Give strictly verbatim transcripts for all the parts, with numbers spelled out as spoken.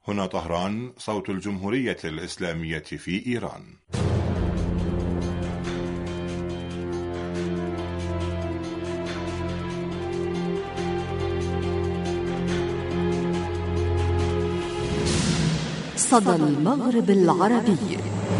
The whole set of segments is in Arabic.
هنا طهران، صوت الجمهورية الإسلامية في إيران. صدى المغرب العربي.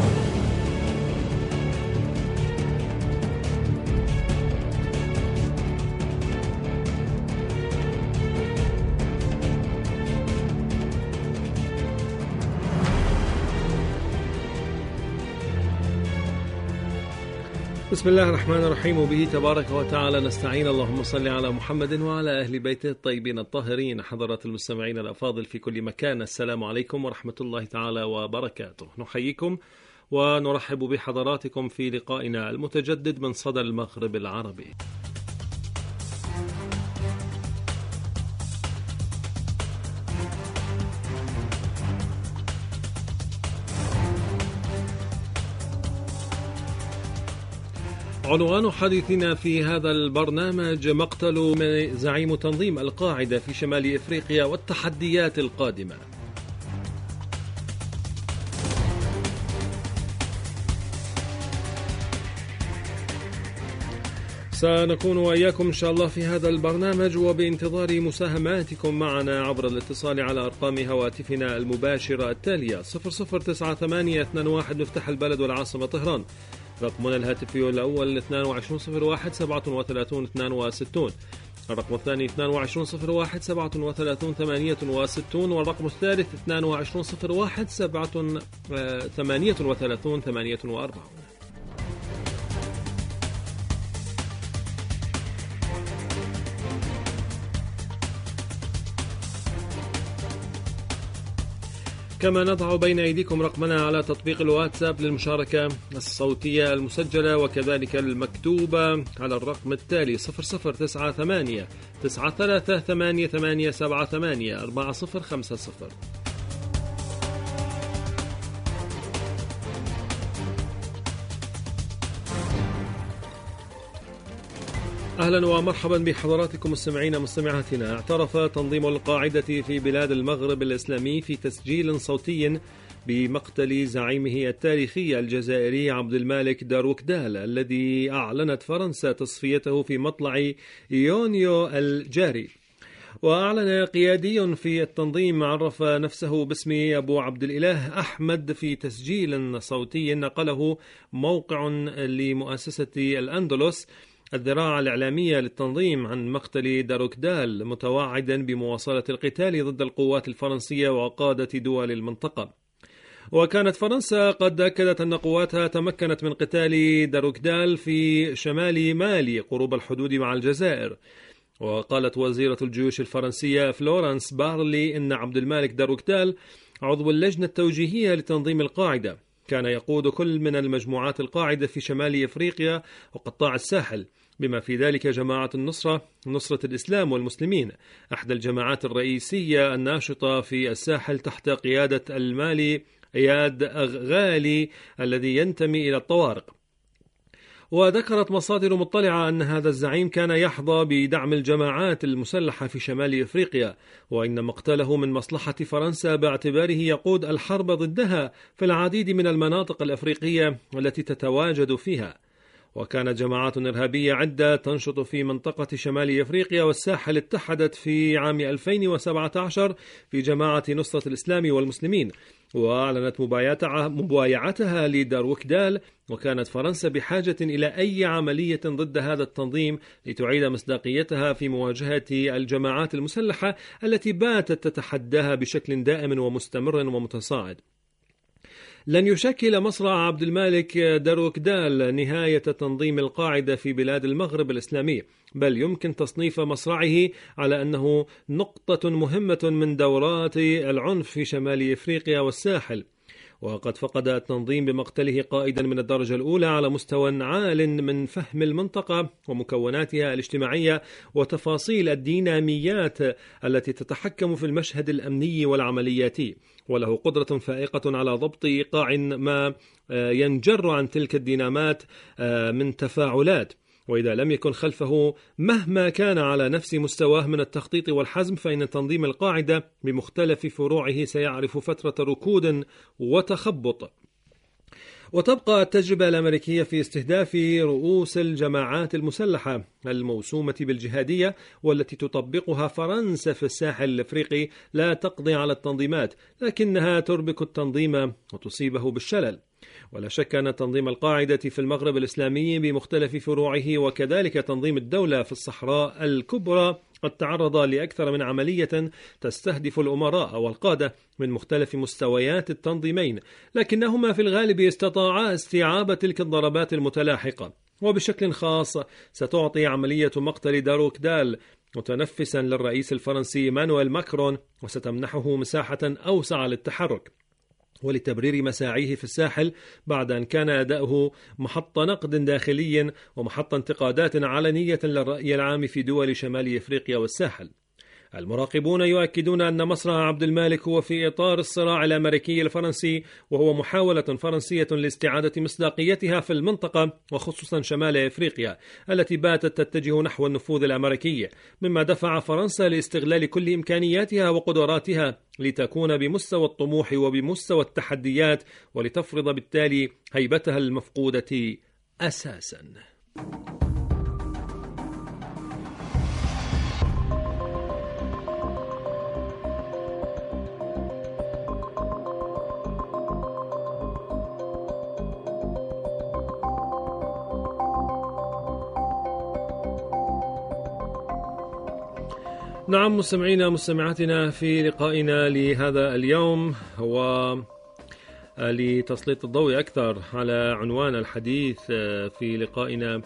بسم الله الرحمن الرحيم، وبه تبارك وتعالى نستعين. اللهم صل على محمد وعلى أهل بيته الطيبين الطاهرين. حضرات المستمعين الأفاضل في كل مكان، السلام عليكم ورحمة الله تعالى وبركاته. نحييكم ونرحب بحضراتكم في لقائنا المتجدد من صدى المغرب العربي. عنوان حديثنا في هذا البرنامج: مقتل زعيم تنظيم القاعدة في شمال إفريقيا والتحديات القادمة. سنكون وإياكم إن شاء الله في هذا البرنامج، وبانتظار مساهماتكم معنا عبر الاتصال على أرقام هواتفنا المباشرة التالية: صفر صفر تسعة ثمانية اثنان واحد مفتاح البلد والعاصمة طهران، رقمنا الهاتفي الأول اثنان وعشرين صفر واحد سبعة وثلاثين اثنان وستين، الرقم الثاني اثنان وعشرين صفر واحد سبعة وثلاثين ثمانية وستين، والرقم الثالث اثنان وعشرين صفر واحد سبعة ثمانية وثلاثين ثمانية وأربعين. كما نضع بين أيديكم رقمنا على تطبيق الواتساب للمشاركة الصوتية المسجلة وكذلك المكتوبة على الرقم التالي: صفر صفر تسعة ثمانية تسعة ثلاثة ثمانية ثمانية سبعة ثمانية أربعة صفر خمسة صفر. أهلا ومرحبا بحضراتكم مستمعين مستمعاتنا. اعترف تنظيم القاعدة في بلاد المغرب الإسلامي في تسجيل صوتي بمقتل زعيمه التاريخي الجزائري عبد المالك داروكدال، الذي أعلنت فرنسا تصفيته في مطلع يونيو الجاري. وأعلن قيادي في التنظيم عرف نفسه باسم أبو عبد الإله أحمد في تسجيل صوتي نقله موقع لمؤسسة الأندلس الذراع الإعلامية للتنظيم عن مقتل داروكدال، متوعدا بمواصلة القتال ضد القوات الفرنسية وقادة دول المنطقة. وكانت فرنسا قد أكدت أن قواتها تمكنت من قتال داروكدال في شمال مالي قرب الحدود مع الجزائر. وقالت وزيرة الجيوش الفرنسية فلورانس بارلي إن عبد المالك داروكدال عضو اللجنة التوجيهية لتنظيم القاعدة، كان يقود كل من المجموعات القاعدة في شمال إفريقيا وقطاع الساحل، بما في ذلك جماعة النصرة، نصرة الإسلام والمسلمين، أحد الجماعات الرئيسية الناشطة في الساحل تحت قيادة المالي إياد أغالي الذي ينتمي إلى الطوارق. وذكرت مصادر مطلعة أن هذا الزعيم كان يحظى بدعم الجماعات المسلحة في شمال إفريقيا، وإن مقتله من مصلحة فرنسا باعتباره يقود الحرب ضدها في العديد من المناطق الأفريقية التي تتواجد فيها. وكانت جماعات إرهابية عدة تنشط في منطقة شمال إفريقيا والساحل اتحدت في عام ألفين وسبعة عشر في جماعة نصرة الإسلام والمسلمين، وأعلنت مبايعتها لداروكدال. وكانت فرنسا بحاجة إلى أي عملية ضد هذا التنظيم لتعيد مصداقيتها في مواجهة الجماعات المسلحة التي باتت تتحداها بشكل دائم ومستمر ومتصاعد. لن يشكل مصرع عبد المالك داروكدال نهاية تنظيم القاعدة في بلاد المغرب الإسلامي، بل يمكن تصنيف مصرعه على أنه نقطة مهمة من دورات العنف في شمال إفريقيا والساحل. وقد فقد التنظيم بمقتله قائدا من الدرجة الأولى على مستوى عال من فهم المنطقة ومكوناتها الاجتماعية وتفاصيل الديناميات التي تتحكم في المشهد الأمني والعملياتي، وله قدرة فائقة على ضبط إيقاع ما ينجر عن تلك الدينامات من تفاعلات. وإذا لم يكن خلفه مهما كان على نفس مستواه من التخطيط والحزم، فإن تنظيم القاعدة بمختلف فروعه سيعرف فترة ركود وتخبط. وتبقى التجربة الأمريكية في استهداف رؤوس الجماعات المسلحة الموسومة بالجهادية والتي تطبقها فرنسا في الساحل الأفريقي لا تقضي على التنظيمات، لكنها تربك التنظيم وتصيبه بالشلل. ولا شك أن تنظيم القاعدة في المغرب الإسلامي بمختلف فروعه وكذلك تنظيم الدولة في الصحراء الكبرى قد تعرض لأكثر من عملية تستهدف الأمراء والقادة من مختلف مستويات التنظيمين، لكنهما في الغالب استطاعا استيعاب تلك الضربات المتلاحقة. وبشكل خاص ستعطي عملية مقتل داروكدال متنفسا للرئيس الفرنسي إيمانويل ماكرون، وستمنحه مساحة أوسع للتحرك ولتبرير مساعيه في الساحل بعد أن كان أداؤه محط نقد داخلي ومحط انتقادات علنية للرأي العام في دول شمال إفريقيا والساحل. المراقبون يؤكدون أن مصرع عبد المالك هو في إطار الصراع الأمريكي الفرنسي، وهو محاولة فرنسية لاستعادة مصداقيتها في المنطقة وخصوصا شمال إفريقيا التي باتت تتجه نحو النفوذ الأمريكي، مما دفع فرنسا لاستغلال كل إمكانياتها وقدراتها لتكون بمستوى الطموح وبمستوى التحديات، ولتفرض بالتالي هيبتها المفقودة أساسا. نعم مستمعينا مستمعاتنا، في لقائنا لهذا اليوم هو لتسليط الضوء أكثر على عنوان الحديث في لقائنا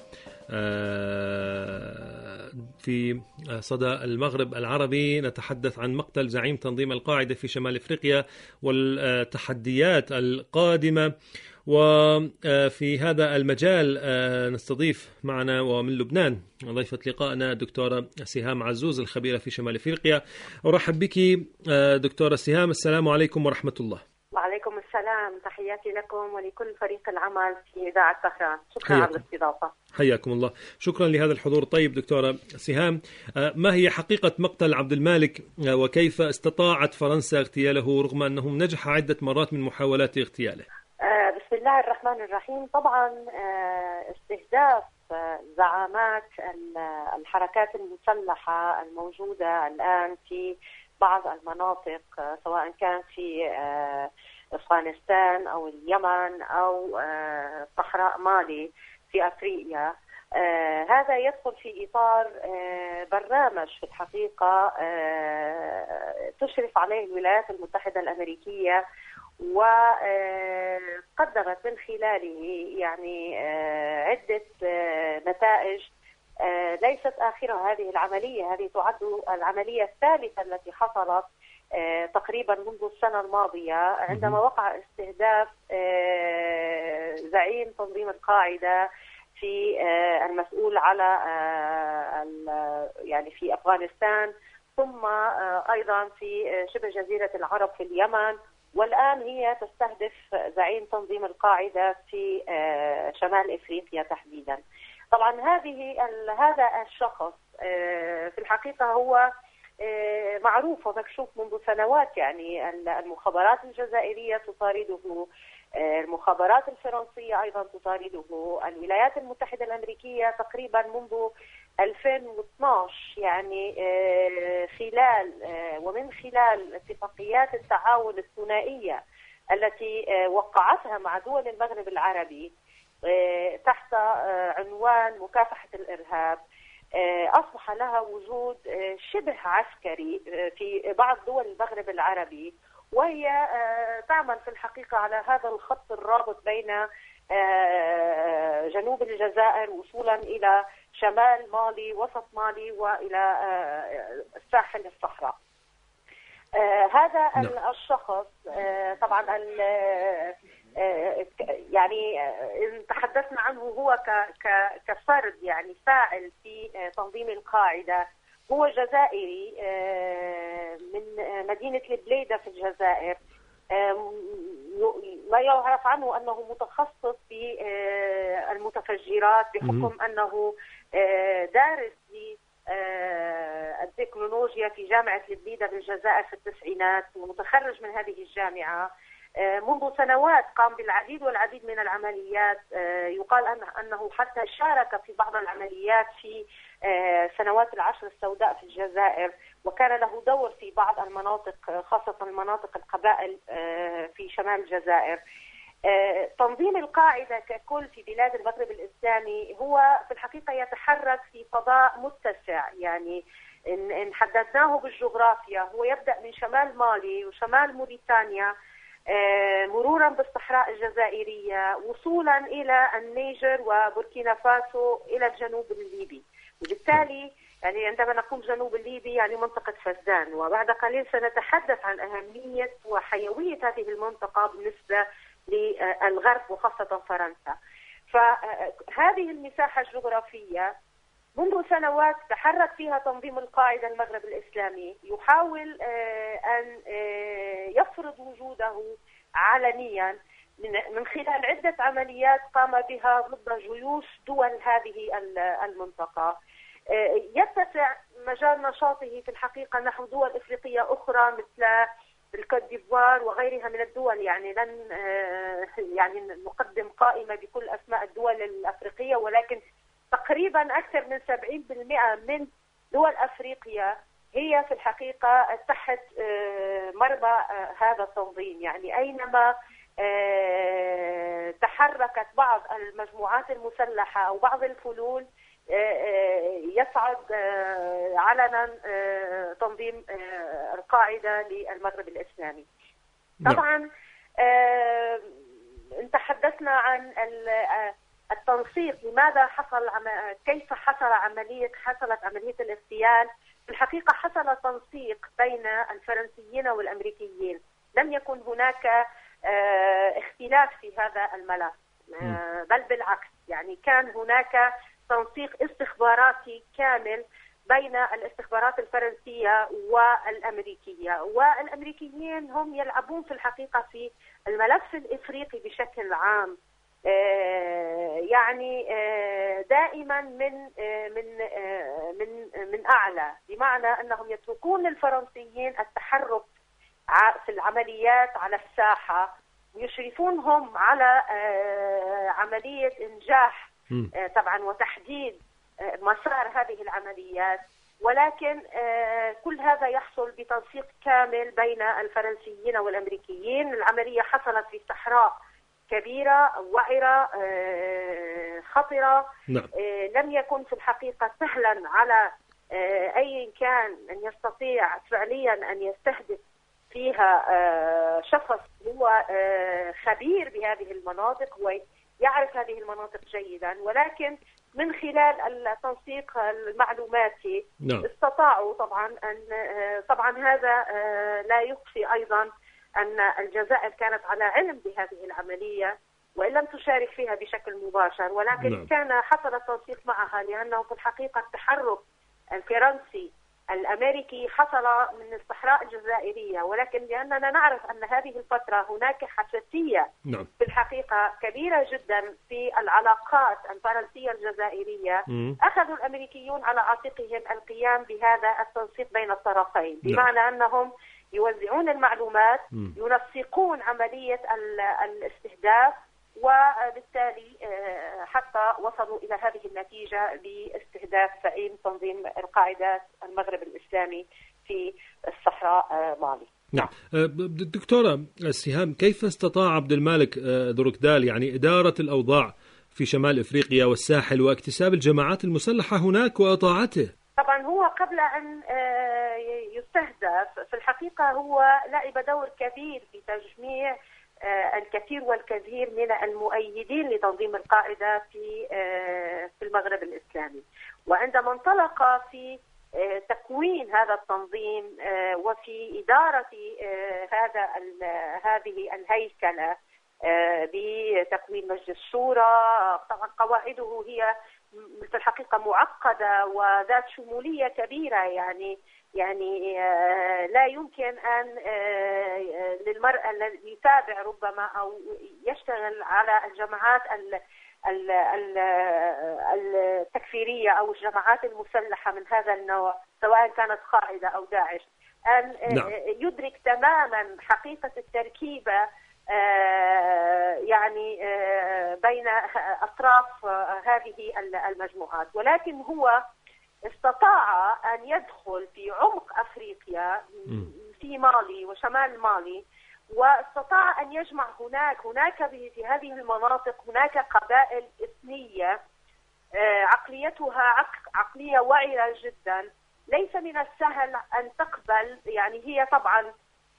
في صدى المغرب العربي، نتحدث عن مقتل زعيم تنظيم القاعدة في شمال إفريقيا والتحديات القادمة. وفي هذا المجال نستضيف معنا ومن لبنان ضيفة لقائنا دكتورة سهام عزوز الخبيرة في شمال إفريقيا. أرحب بك دكتورة سهام، السلام عليكم ورحمة الله. وعليكم السلام، تحياتي لكم ولكل فريق العمل في إذاعة طهران. شكرا على الاستضافة. حياكم الله، شكرا لهذا الحضور. طيب دكتورة سهام، ما هي حقيقة مقتل عبد المالك وكيف استطاعت فرنسا اغتياله رغم أنه نجح عدة مرات من محاولات اغتياله؟ بسم الله الرحمن الرحيم. طبعا استهداف زعامات الحركات المسلحة الموجودة الآن في بعض المناطق سواء كان في أفغانستان أو اليمن أو صحراء مالي في أفريقيا، هذا يدخل في إطار برنامج في الحقيقة تشرف عليه الولايات المتحدة الأمريكية، وقدمت من خلاله يعني عدة نتائج ليست آخرها هذه العملية. هذه تعد العملية الثالثة التي حصلت تقريبا منذ السنة الماضية عندما وقع استهداف زعيم تنظيم القاعدة في المسؤول على يعني في أفغانستان، ثم أيضا في شبه جزيرة العرب في اليمن، والآن هي تستهدف زعيم تنظيم القاعدة في شمال إفريقيا تحديدا. طبعا هذه هذا الشخص في الحقيقة هو معروف ومكشوف منذ سنوات، يعني المخابرات الجزائرية تطارده، المخابرات الفرنسية أيضا تطارده، الولايات المتحدة الأمريكية تقريبا منذ ألفين واثناشر يعني خلال ومن خلال اتفاقيات التعاون الثنائية التي وقعتها مع دول المغرب العربي تحت عنوان مكافحة الإرهاب، أصبح لها وجود شبه عسكري في بعض دول المغرب العربي، وهي تعمل في الحقيقة على هذا الخط الرابط بين جنوب الجزائر وصولا إلى شمال مالي، وسط مالي، وإلى الساحل الصحراء. هذا no. الشخص طبعا يعني إن تحدثنا عنه هو كفرد يعني فاعل في تنظيم القاعدة، هو جزائري من مدينة البليدة في الجزائر، ما يعرف عنه أنه متخصص في المتفجرات بحكم أنه دارس التكنولوجيا في جامعة لبليدة بالجزائر في التسعينات، ومتخرج من هذه الجامعة. منذ سنوات قام بالعديد والعديد من العمليات، يقال أنه حتى شارك في بعض العمليات في سنوات العشر السوداء في الجزائر، وكان له دور في بعض المناطق خاصة المناطق القبائل في شمال الجزائر. تنظيم القاعدة ككل في بلاد المغرب الإسلامي هو في الحقيقة يتحرك في فضاء متسع، يعني إن حددناه بالجغرافيا هو يبدأ من شمال مالي وشمال موريتانيا مرورا بالصحراء الجزائرية وصولا إلى النيجر وبوركينا فاسو إلى الجنوب الليبي. وبالتالي يعني عندما نقول جنوب الليبي يعني منطقة فزدان، وبعد قليل سنتحدث عن أهمية وحيوية هذه المنطقة بالنسبة للغرب وخاصة فرنسا. فهذه المساحة الجغرافية منذ سنوات تحرك فيها تنظيم القاعدة المغرب الإسلامي، يحاول أن يفرض وجوده علنيا من خلال عدة عمليات قام بها ضد جيوش دول هذه المنطقة. يتسع مجال نشاطه في الحقيقة نحو دول إفريقية أخرى مثل الكوت ديفوار وغيرها من الدول، يعني لن يعني نقدم قائمة بكل أسماء الدول الأفريقية، ولكن تقريبا أكثر من سبعين بالمئة من دول أفريقيا هي في الحقيقة تحت مرمى هذا التنظيم. يعني أينما تحركت بعض المجموعات المسلحة أو بعض الفلول يصعد علنا تنظيم القاعدة للمغرب الإسلامي. طبعا تحدثنا عن التنسيق، لماذا حصل كيف حصل عملية حصلت عملية الاغتيال. في الحقيقة حصل تنسيق بين الفرنسيين والأمريكيين، لم يكن هناك اختلاف في هذا الملف، بل بالعكس، يعني كان هناك تنسيق استخباراتي كامل بين الاستخبارات الفرنسية والأمريكية، والأمريكيين هم يلعبون في الحقيقة في الملف الإفريقي بشكل عام يعني دائما من من من من أعلى، بمعنى أنهم يتركون للفرنسيين التحرك في العمليات على الساحة ويشرفونهم على عملية إنجاح طبعا وتحديد مسار هذه العمليات، ولكن كل هذا يحصل بتنسيق كامل بين الفرنسيين والأمريكيين. العملية حصلت في صحراء كبيرة وعرة خطرة، نعم. لم يكن في الحقيقة سهلا على أي كان أن يستطيع فعليا أن يستهدف فيها شخص هو خبير بهذه المناطق ويعرف هذه المناطق جيدا، ولكن من خلال التنسيق المعلوماتي نعم. استطاعوا طبعا أن طبعا هذا لا يخفي أيضا أن الجزائر كانت على علم بهذه العملية وإن لم تشارك فيها بشكل مباشر، ولكن نعم. كان حصل التنسيق معها، لأنه في الحقيقة التحرك الفرنسي الأمريكي حصل من الصحراء الجزائرية، ولكن لأننا نعرف أن هذه الفترة هناك حساسية نعم. في الحقيقة كبيرة جدا في العلاقات الفرنسية الجزائرية، م. أخذوا الأمريكيون على عاتقهم القيام بهذا التنسيق بين الطرفين، بمعنى نعم. أنهم يوزعون المعلومات، م. ينسقون عملية الاستهداف، وبالتالي حتى وصلوا إلى هذه النتيجة باستهداف زعيم تنظيم القاعدة المغرب الإسلامي في الصحراء مالي. نعم. دكتورة السهام، كيف استطاع عبد المالك دركدال يعني إدارة الأوضاع في شمال إفريقيا والساحل واكتساب الجماعات المسلحة هناك وإطاعته؟ طبعا هو قبل أن يستهدف في الحقيقة هو لعب دور كبير في تجميع الكثير والكثير من المؤيدين لتنظيم القاعدة في في المغرب الإسلامي، وعندما انطلق في تكوين هذا التنظيم وفي إدارة هذا هذه الهيكلة بتكوين مجلس الشورى، طبعا قواعده هي في الحقيقة معقدة وذات شمولية كبيرة. يعني يعني لا يمكن أن للمرأة الذي يتابع ربما أو يشتغل على الجماعات التكفيرية أو الجماعات المسلحة من هذا النوع سواء كانت قاعدة أو داعش أن نعم. يدرك تماما حقيقة التركيبة يعني بين أطراف هذه المجموعات، ولكن هو استطاع أن يدخل في عمق أفريقيا في مالي وشمال مالي، واستطاع أن يجمع هناك هناك في هذه المناطق هناك قبائل إثنية عقليتها عقلية وعرة جدا. ليس من السهل أن تقبل، يعني هي طبعا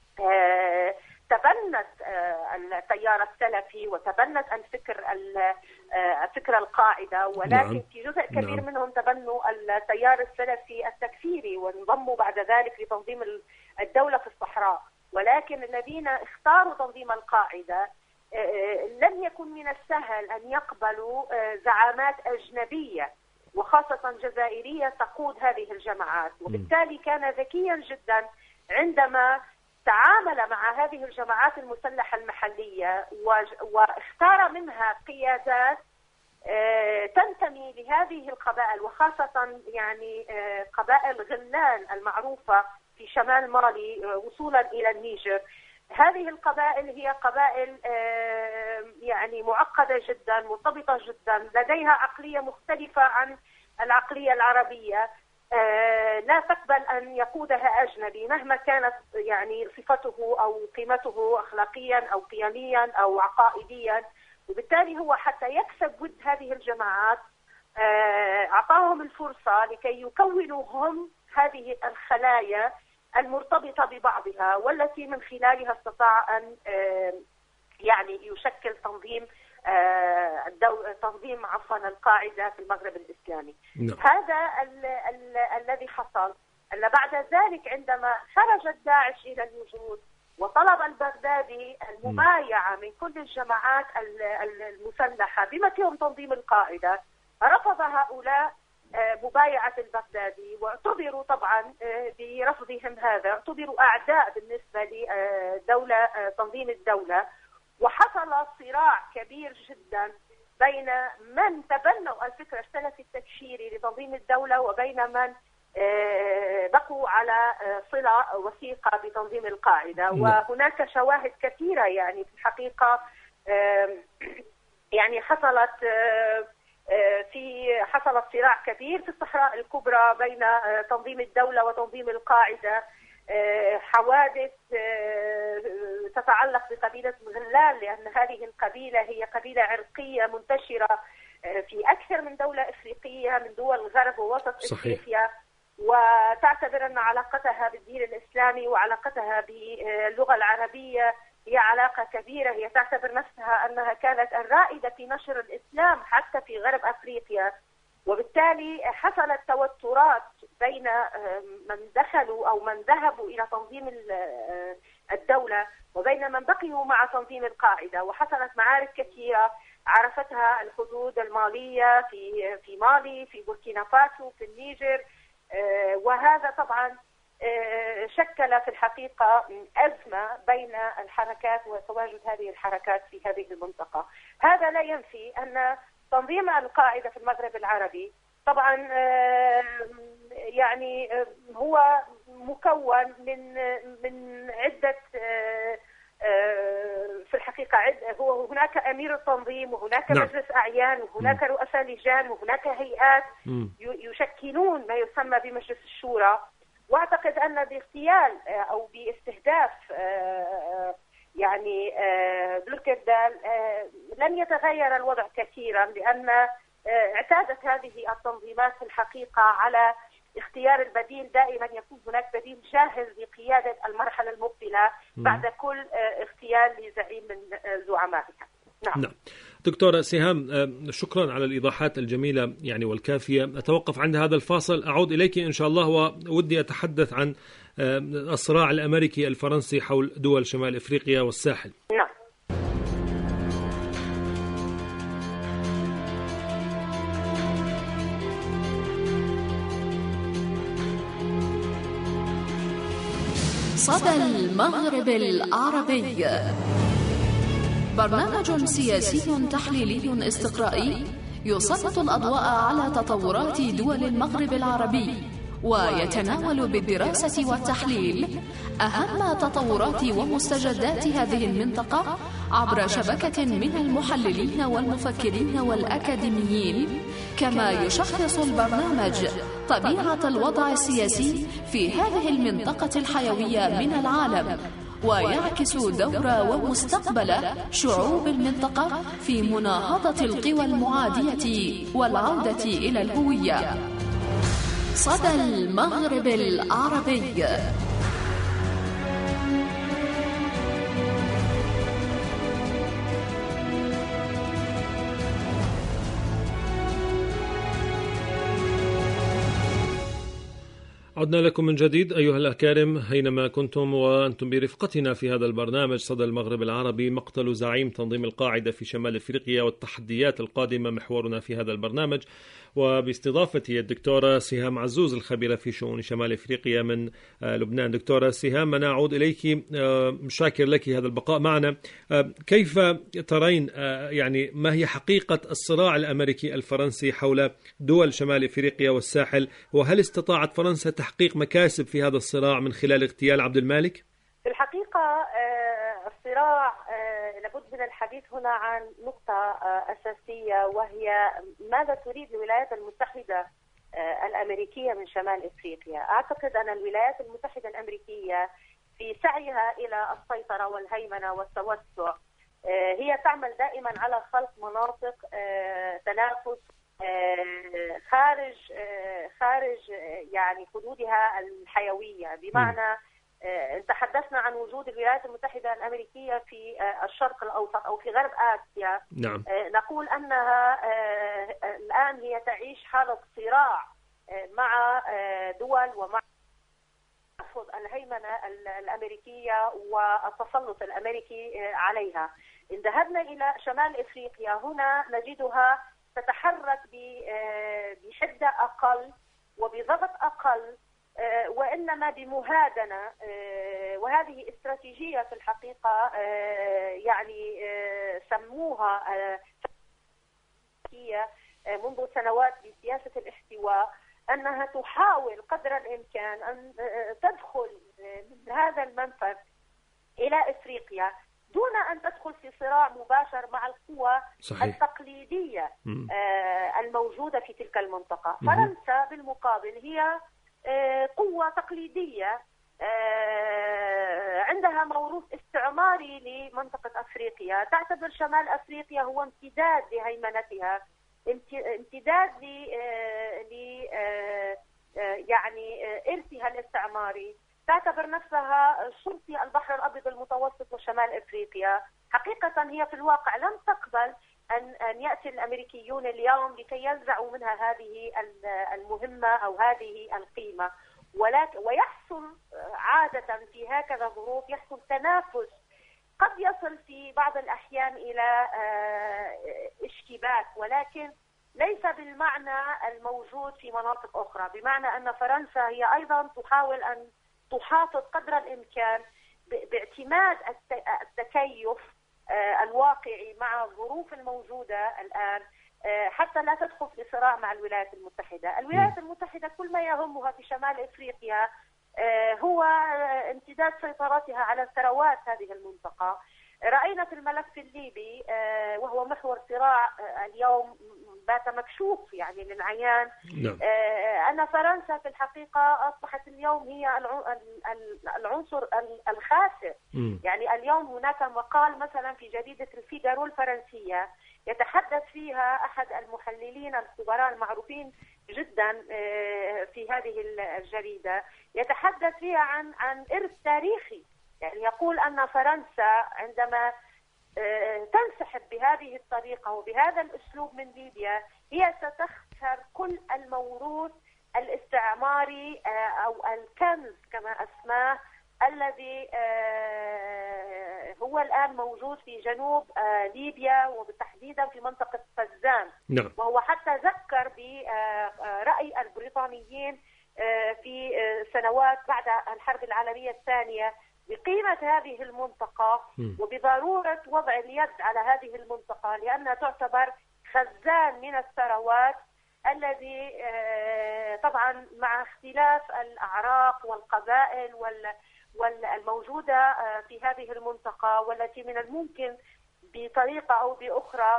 تبنت التيار السلفي وتبنت الفكر الفكر القاعدة، ولكن في جزء كبير منهم تبنوا التيار السلفي التكفيري وانضموا بعد ذلك لتنظيم الدولة في الصحراء. ولكن الذين اختاروا تنظيم القاعدة لم يكن من السهل أن يقبلوا زعامات أجنبية وخاصة جزائرية تقود هذه الجماعات، وبالتالي كان ذكيا جدا عندما تعامل مع هذه الجماعات المسلحة المحلية واختار منها قيادات تنتمي لهذه القبائل، وخاصة يعني قبائل غلان المعروفة في شمال مالي وصولا إلى النيجر. هذه القبائل هي قبائل يعني معقدة جدا، مرتبطة جدا، لديها عقلية مختلفة عن العقلية العربية، لا تقبل أن يقودها أجنبي مهما كانت يعني صفته أو قيمته أخلاقيا أو قيميا أو عقائديا. وبالتالي هو حتى يكسب ود هذه الجماعات أعطاهم الفرصة لكي يكونوا هم هذه الخلايا المرتبطة ببعضها، والتي من خلالها استطاع أن يعني يشكل تنظيم تنظيم عفوا القاعدة في المغرب الإسلامي. نعم. هذا ال ال الذي حصل. أن بعد ذلك عندما خرج داعش إلى الوجود وطلب البغدادي المبايعة من كل الجماعات المسلحة بما فيهم تنظيم القاعدة، رفض هؤلاء مبايعة البغدادي، واعتبروا طبعا برفضهم هذا اعتبروا أعداء بالنسبة لدولة تنظيم الدولة، وحصل صراع كبير جدا بين من تبنوا الفكر السلفي التكفيري لتنظيم الدولة وبين من بقوا على صلة وثيقة بتنظيم القاعدة. وهناك شواهد كثيرة يعني في الحقيقة يعني حصلت في حصلت صراع كبير في الصحراء الكبرى بين تنظيم الدولة وتنظيم القاعدة، حوادث تتعلق بقبيلة غلان، لأن هذه القبيلة هي قبيلة عرقية منتشرة في أكثر من دولة إفريقية من دول الغرب ووسط إفريقيا، وتعتبر أن علاقتها بالدين الإسلامي وعلاقتها باللغة العربية هي علاقة كبيرة. هي تعتبر نفسها أنها كانت الرائدة في نشر الإسلام حتى في غرب أفريقيا، وبالتالي حصلت توترات بين من دخلوا أو من ذهبوا إلى تنظيم الدولة وبين من بقيوا مع تنظيم القاعدة، وحصلت معارك كثيرة عرفتها الحدود المالية في في مالي، في بوركينا فاسو، في النيجر، وهذا طبعا شكل في الحقيقة أزمة بين الحركات وتواجد هذه الحركات في هذه المنطقة. هذا لا ينفي أن تنظيم القاعدة في المغرب العربي طبعا يعني هو مكون من من عدة في الحقيقة عدة، هو هناك أمير التنظيم وهناك نعم. مجلس أعيان وهناك م. رؤساء لجان وهناك هيئات م. يشكلون ما يسمى بمجلس الشورى. واعتقد ان باغتيال او باستهداف يعني بلوكردال لن يتغير الوضع كثيرا، لان اعتادت هذه التنظيمات في الحقيقه على اختيار البديل. دائما يكون هناك بديل جاهز لقياده المرحله المقبله بعد كل اغتيال لزعيم من زعمائها. نعم. نعم. دكتورة سهام، شكرا على الإيضاحات الجميلة يعني والكافية. أتوقف عند هذا الفاصل، أعود إليك إن شاء الله، وودي أتحدث عن الصراع الأمريكي الفرنسي حول دول شمال إفريقيا والساحل. نعم. صدى المغرب العربي، برنامج سياسي تحليلي استقرائي يسلط الأضواء على تطورات دول المغرب العربي، ويتناول بالدراسة والتحليل أهم تطورات ومستجدات هذه المنطقة عبر شبكة من المحللين والمفكرين والأكاديميين. كما يشخص البرنامج طبيعة الوضع السياسي في هذه المنطقة الحيوية من العالم، ويعكس دور ومستقبل شعوب المنطقة في مناهضة القوى المعادية والعودة إلى الهوية. صدى المغرب العربي. عدنا لكم من جديد أيها الأكارم أينما كنتم وأنتم برفقتنا في هذا البرنامج صدى المغرب العربي. مقتل زعيم تنظيم القاعدة في شمال أفريقيا والتحديات القادمة محورنا في هذا البرنامج، وباستضافتي الدكتورة سهام عزوز الخبيرة في شؤون شمال أفريقيا من لبنان. دكتورة سهام، أنا أعود إليك، شاكر لك هذا البقاء معنا. كيف ترين يعني ما هي حقيقة الصراع الأمريكي الفرنسي حول دول شمال أفريقيا والساحل، وهل استطاعت فرنسا تحقيق مكاسب في هذا الصراع من خلال اغتيال عبد المالك؟ في الحقيقة الصراع لابد من الحديث هنا عن نقطة أساسية، وهي ماذا تريد الولايات المتحدة الأمريكية من شمال أفريقيا. أعتقد أن الولايات المتحدة الأمريكية في سعيها إلى السيطرة والهيمنة والتوسع هي تعمل دائما على خلق مناطق تنافس خارج خارج يعني حدودها الحيوية. بمعنى تحدثنا عن وجود الولايات المتحدة الأمريكية في الشرق الأوسط أو في غرب آسيا. نعم. نقول أنها الآن هي تعيش حالة صراع مع دول ومع الهيمنة الأمريكية والتسلط الأمريكي عليها. إن ذهبنا إلى شمال أفريقيا هنا نجدها تتحرك بحدة أقل وبضغط أقل، وإنما بمهادنة، وهذه استراتيجية في الحقيقة يعني سموها منذ سنوات بسياسة الاحتواء، أنها تحاول قدر الإمكان أن تدخل من هذا المنفذ إلى أفريقيا دون أن تدخل في صراع مباشر مع القوى صحيح. التقليدية م. الموجودة في تلك المنطقة. م. فرنسا بالمقابل هي قوة تقليدية عندها موروث استعماري لمنطقة أفريقيا، تعتبر شمال أفريقيا هو امتداد لهيمنتها، امتداد ل يعني إرثها الاستعماري، تعتبر نفسها شرطي البحر الأبيض المتوسط وشمال أفريقيا. حقيقة هي في الواقع لم تقبل أن أن يأتي الأمريكيون اليوم لكي ينزعوا منها هذه المهمة أو هذه القيمة، ولكن ويحصل عادة في هكذا ظروف يحصل تنافس قد يصل في بعض الأحيان إلى اشتباك، ولكن ليس بالمعنى الموجود في مناطق أخرى. بمعنى أن فرنسا هي أيضا تحاول أن تحافظ قدر الإمكان باعتماد التكيف الواقعي مع الظروف الموجودة الآن حتى لا تدخل في صراع مع الولايات المتحدة. الولايات المتحدة كل ما يهمها في شمال أفريقيا هو امتداد سيطرتها على ثروات هذه المنطقة. رأينا في الملف الليبي وهو محور صراع اليوم بات مكشوف يعني للعيان. نعم. أن فرنسا في الحقيقة أصبحت اليوم هي العنصر الخاسر. م. يعني اليوم هناك مقال مثلا في جريدة الفيغارو الفرنسية يتحدث فيها أحد المحللين الخبراء المعروفين جدا في هذه الجريدة، يتحدث فيها عن عن إرث تاريخي. يعني يقول أن فرنسا عندما تنسحب بهذه الطريقة وبهذا الأسلوب من ليبيا هي ستخسر كل الموروث الاستعماري أو الكنز كما أسماه الذي هو الآن موجود في جنوب ليبيا وبالتحديدا في منطقة فزان. نعم. وهو حتى ذكر برأي البريطانيين في سنوات بعد الحرب العالمية الثانية بقيمة هذه المنطقة وبضرورة وضع اليد على هذه المنطقة، لأنها تعتبر خزان من الثروات الذي طبعا مع اختلاف الأعراق والقبائل والموجودة في هذه المنطقة، والتي من الممكن بطريقة أو بأخرى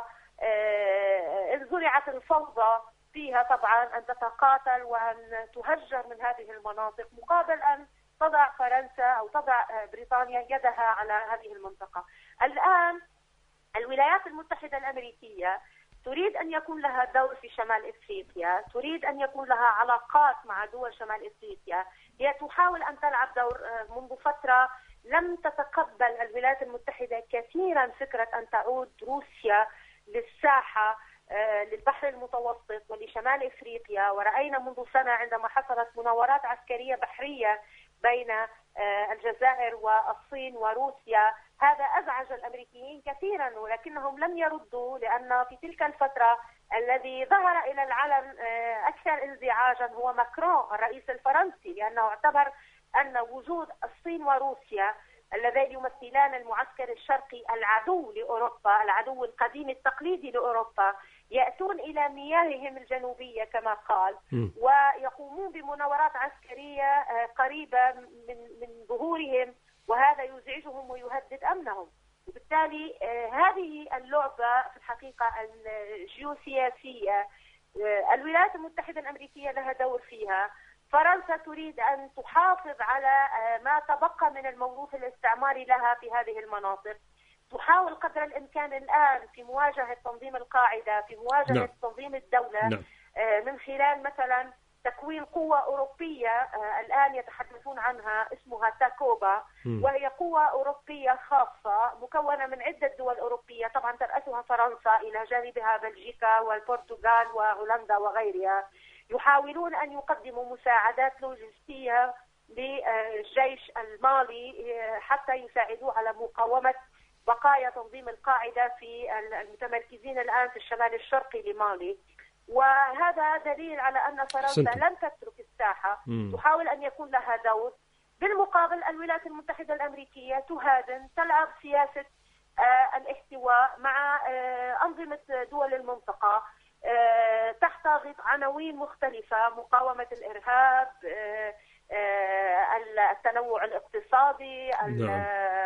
إذ زرعت الفوضى فيها طبعا أن تتقاتل وأن تهجر من هذه المناطق مقابل أن تضع فرنسا أو تضع بريطانيا يدها على هذه المنطقة. الآن الولايات المتحدة الأمريكية تريد أن يكون لها دور في شمال إفريقيا، تريد أن يكون لها علاقات مع دول شمال إفريقيا، هي تحاول أن تلعب دور. منذ فترة لم تتقبل الولايات المتحدة كثيرا فكرة أن تعود روسيا للساحة للبحر المتوسط ولشمال إفريقيا، ورأينا منذ سنة عندما حصلت مناورات عسكرية بحرية بين الجزائر والصين وروسيا، هذا أزعج الأمريكيين كثيرا، ولكنهم لم يردوا، لأن في تلك الفترة الذي ظهر إلى العلن أكثر انزعاجا هو ماكرون الرئيس الفرنسي، لأنه اعتبر أن وجود الصين وروسيا اللذين يمثلان المعسكر الشرقي العدو لأوروبا، العدو القديم التقليدي لأوروبا، يأتون إلى مياههم الجنوبية كما قال، ويقومون بمناورات عسكرية قريبة من من ظهورهم، وهذا يزعجهم ويهدد أمنهم. وبالتالي هذه اللعبة في الحقيقة الجيوسياسية الولايات المتحدة الأمريكية لها دور فيها. فرنسا تريد أن تحافظ على ما تبقى من الموروث الاستعماري لها في هذه المناطق، تحاول قدر الإمكان الآن في مواجهة تنظيم القاعدة، في مواجهة نعم. تنظيم الدولة نعم. من خلال مثلا تكوين قوة أوروبية الآن يتحدثون عنها اسمها تاكوبا، م. وهي قوة أوروبية خاصة مكونة من عدة دول أوروبية، طبعا ترأسها فرنسا، إلى جانبها بلجيكا والبرتغال وهولندا وغيرها. يحاولون أن يقدموا مساعدات لوجستية للجيش المالي حتى يساعدوه على مقاومة بقايا تنظيم القاعدة في المتمركزين الآن في الشمال الشرقي لمالي. وهذا دليل على أن فرنسا لن تترك الساحة، م. تحاول أن يكون لها دور. بالمقابل الولايات المتحدة الأمريكية تهادن، تلعب سياسة آه الاحتواء مع آه أنظمة دول المنطقة آه تحت عناوين مختلفة: مقاومة الإرهاب، آه آه التنوع الاقتصادي، نعم.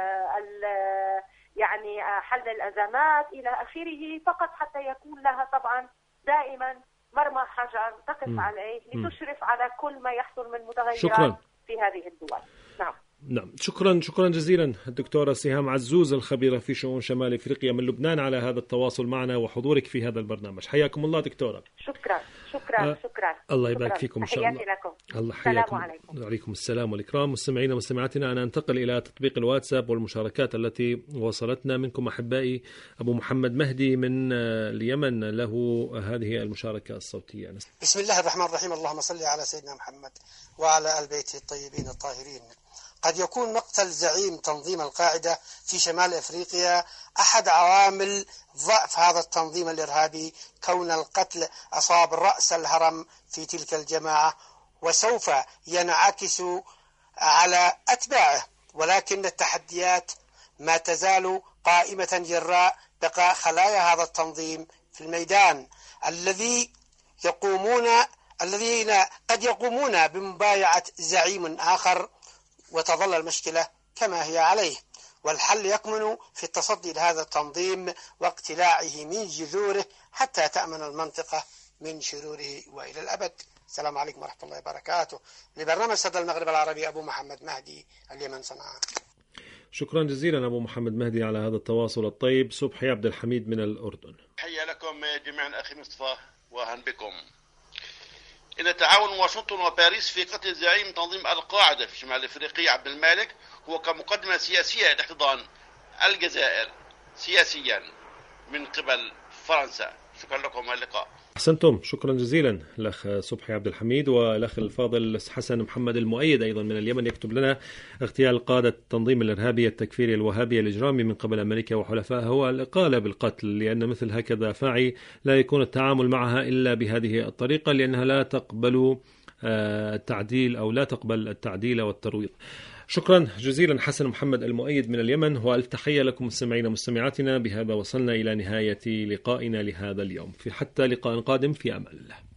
يعني حل الأزمات إلى آخره، فقط حتى يكون لها طبعا دائما مرمى حجر تقف م. عليه لتشرف على كل ما يحصل من متغيرات شكرا. في هذه الدول. نعم نعم شكرا شكرا جزيلا الدكتورة سهام عزوز الخبيرة في شؤون شمال افريقيا من لبنان على هذا التواصل معنا وحضورك في هذا البرنامج. حياكم الله دكتورة. شكرا شكرا آه شكرا الله يبارك فيكم ان شاء الله. لكم. الله حياكم. عليكم. وعليكم السلام والإكرام. مستمعينا ومستمعاتنا، أنا أنتقل إلى تطبيق الواتساب والمشاركات التي وصلتنا منكم أحبائي. أبو محمد مهدي من اليمن له هذه المشاركة الصوتية. بسم الله الرحمن الرحيم. اللهم صل على سيدنا محمد وعلى آل بيته الطيبين الطاهرين. قد يكون مقتل زعيم تنظيم القاعدة في شمال أفريقيا أحد عوامل ضعف هذا التنظيم الإرهابي، كون القتل أصاب رأس الهرم في تلك الجماعة وسوف ينعكس على أتباعه، ولكن التحديات ما تزال قائمة جراء بقاء خلايا هذا التنظيم في الميدان، الذي يقومون الذين قد يقومون بمبايعة زعيم آخر وتظل المشكلة كما هي عليه. والحل يكمن في التصدي لهذا التنظيم واقتلاعه من جذوره حتى تأمن المنطقة من شروره وإلى الأبد. السلام عليكم ورحمة الله وبركاته. لبرنامج صدى المغرب العربي، أبو محمد مهدي، اليمن، صنعاء. شكرا جزيلا أبو محمد مهدي على هذا التواصل الطيب. صبحي عبد الحميد من الأردن. حيا لكم جميعا أخي مصطفى وأهلا بكم. إن تعاون واشنطن وباريس في قتل زعيم تنظيم القاعدة في شمال أفريقيا عبد المالك هو كمقدمة سياسية لاحتضان الجزائر سياسيا من قبل فرنسا. شكرا لكم اللقاء. أحسنتم، شكرا جزيلا الأخ صبحي عبد الحميد. والأخ الفاضل حسن محمد المؤيد أيضا من اليمن يكتب لنا: اغتيال قادة التنظيم الإرهابي التكفيري الوهابي الإجرامي من قبل أمريكا وحلفائها هو الإقالة بالقتل، لأن مثل هكذا فاعي لا يكون التعامل معها إلا بهذه الطريقة، لأنها لا تقبل التعديل أو لا تقبل التعديل والترويض. شكرا جزيلا حسن محمد المؤيد من اليمن، وألف تحية لكم مستمعين ومستمعاتنا. بهذا وصلنا إلى نهاية لقائنا لهذا اليوم، في حتى لقاء قادم، في أمان الله.